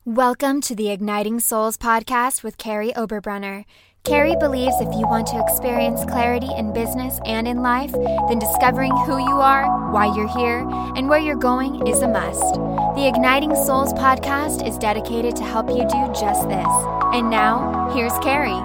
Welcome to the Igniting Souls podcast with Carrie Oberbrunner. Carrie believes if you want to experience clarity in business and in life, then discovering who you are, why you're here, and where you're going is a must. The Igniting Souls podcast is dedicated to help you do just this. And now, here's Carrie.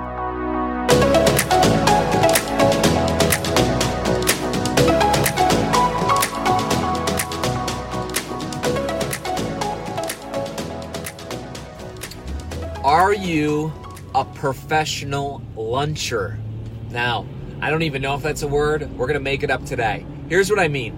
Are you a professional luncher? Now, I don't even know if that's a word. We're going to make it up today. Here's what I mean.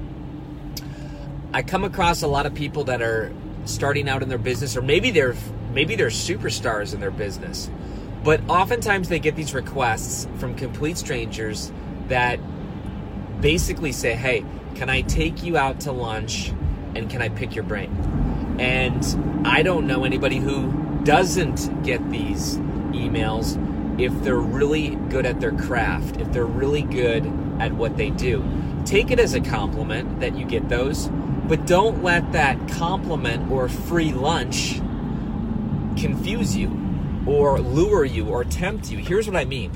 I come across a lot of people that are starting out in their business, or maybe they're superstars in their business. But oftentimes they get these requests from complete strangers that basically say, hey, can I take you out to lunch and can I pick your brain? And I don't know anybody who doesn't get these emails if they're really good at their craft, if they're really good at what they do. Take it as a compliment that you get those, but don't let that compliment or free lunch confuse you or lure you or tempt you. Here's what I mean.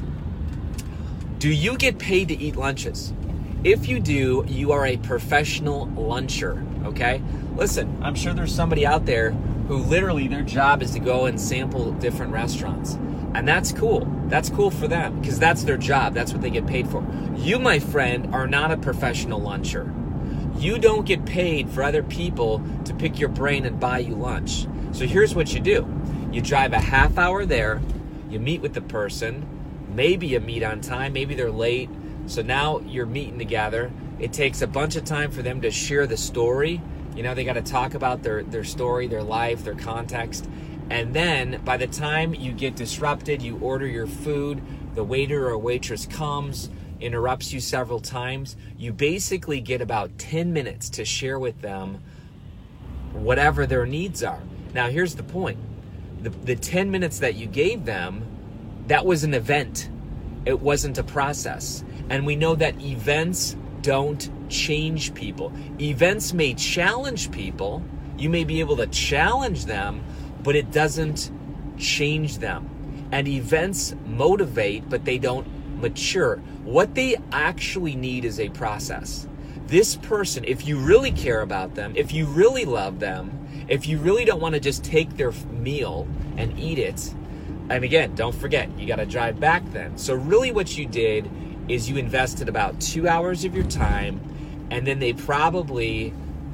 Do you get paid to eat lunches? If you do, you are a professional luncher, okay? Listen, I'm sure there's somebody out there who literally their job is to go and sample different restaurants. And that's cool. That's cool for them because that's their job. That's what they get paid for. You, my friend, are not a professional luncher. You don't get paid for other people to pick your brain and buy you lunch. So here's what you do. You drive a half hour there. You meet with the person. Maybe you meet on time. Maybe they're late. So now you're meeting together. It takes a bunch of time for them to share the story. You know, they got to talk about their story, their life, their context. And then by the time you get disrupted, you order your food, the waiter or waitress comes, interrupts you several times. You basically get about 10 minutes to share with them whatever their needs are. Now, here's the point. The 10 minutes that you gave them, that was an event. It wasn't a process. And we know that events don't change people. Events may challenge people. You may be able to challenge them, but it doesn't change them. And events motivate, but they don't mature. What they actually need is a process. This person, if you really care about them, if you really love them, if you really don't want to just take their meal and eat it, and again, don't forget, you got to drive back then. So really what you did is you invested about 2 hours of your time, and then they probably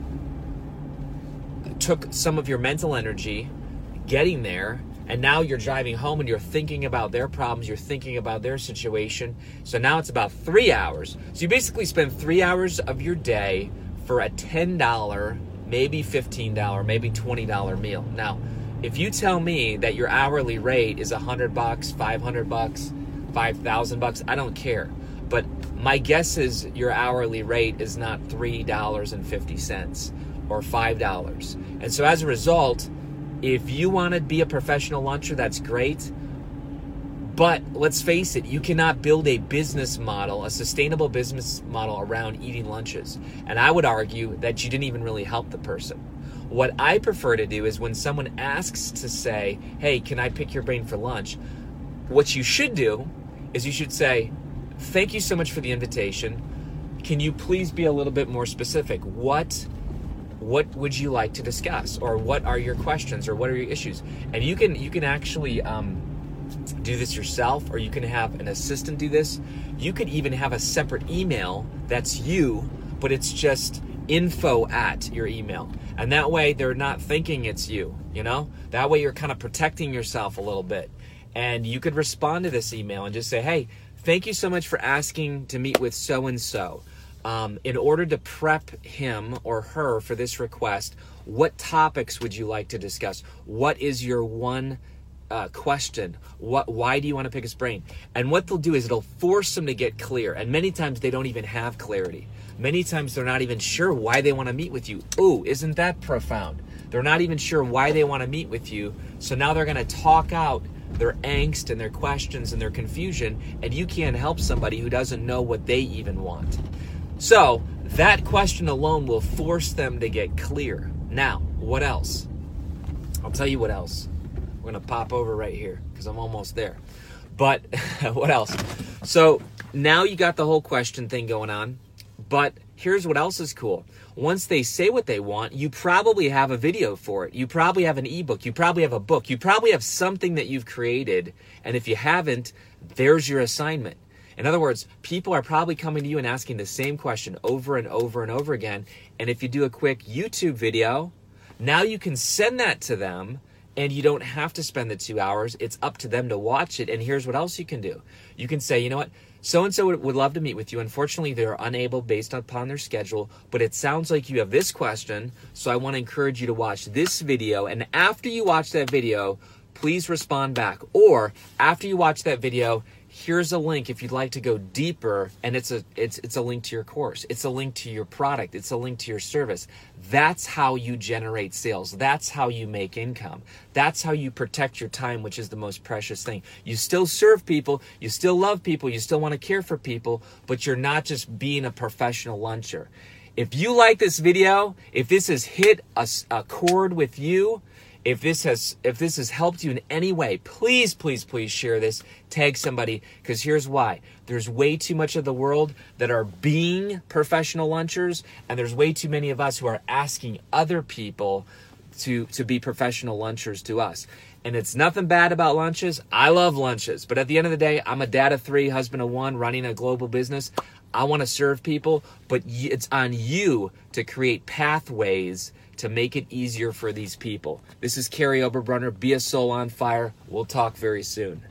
took some of your mental energy getting there, and now you're driving home and you're thinking about their problems, you're thinking about their situation. So now it's about 3 hours. So you basically spend 3 hours of your day for a $10, maybe $15, maybe $20 meal. Now, if you tell me that your hourly rate is $100, $500, $5,000, I don't care. But my guess is your hourly rate is not $3.50 or $5. And so as a result, if you want to be a professional luncher, that's great. But let's face it, you cannot build a business model, a sustainable business model around eating lunches. And I would argue that you didn't even really help the person. What I prefer to do is when someone asks to say, hey, can I pick your brain for lunch? What you should do is you should say, thank you so much for the invitation. Can you please be a little bit more specific? What would you like to discuss? Or what are your questions? Or what are your issues? And you can actually do this yourself, or you can have an assistant do this. You could even have a separate email that's you, but it's just info at your email. And that way they're not thinking it's you, you know? That way you're kind of protecting yourself a little bit. And you could respond to this email and just say, hey, thank you so much for asking to meet with so-and-so. In order to prep him or her for this request, what topics would you like to discuss? What is your one question? Why do you want to pick his brain? And what they'll do is it'll force them to get clear. And many times they don't even have clarity. Many times they're not even sure why they want to meet with you. Ooh, isn't that profound? They're not even sure why they want to meet with you. So now they're going to talk out their angst and their questions and their confusion, and you can't help somebody who doesn't know what they even want. So that question alone will force them to get clear. Now, what else? I'll tell you what else. We're going to pop over right here because I'm almost there. But what else? So now you got the whole question thing going on. But here's what else is cool. Once they say what they want, you probably have a video for it. You probably have an ebook. You probably have a book. You probably have something that you've created. And if you haven't, there's your assignment. In other words, people are probably coming to you and asking the same question over and over and over again. And if you do a quick YouTube video, now you can send that to them and you don't have to spend the 2 hours. It's up to them to watch it. And here's what else you can do. You can say, you know what? So-and-so would love to meet with you. Unfortunately, they're unable based upon their schedule, but it sounds like you have this question, so I want to encourage you to watch this video. And after you watch that video, please respond back. Or after you watch that video, here's a link if you'd like to go deeper, and it's a link to your course. It's a link to your product. It's a link to your service. That's how you generate sales. That's how you make income. That's how you protect your time, which is the most precious thing. You still serve people. You still love people. You still want to care for people, but you're not just being a professional luncher. If you like this video, if this has hit a chord with you, if this has helped you in any way, please, please, please share this. Tag somebody, because here's why. There's way too much of the world that are being professional lunchers, and there's way too many of us who are asking other people to be professional lunchers to us. And it's nothing bad about lunches. I love lunches. But at the end of the day, I'm a dad of 3, husband of 1, running a global business. I want to serve people, but it's on you to create pathways to make it easier for these people. This is Carey Oberbrunner. Be a soul on fire. We'll talk very soon.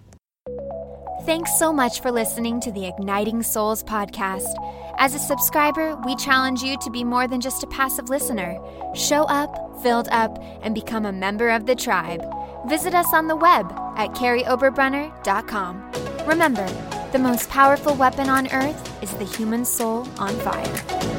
Thanks so much for listening to the Igniting Souls podcast. As a subscriber, we challenge you to be more than just a passive listener. Show up, filled up, and become a member of the tribe. Visit us on the web at CareyOberbrunner.com. Remember, the most powerful weapon on earth is the human soul on fire.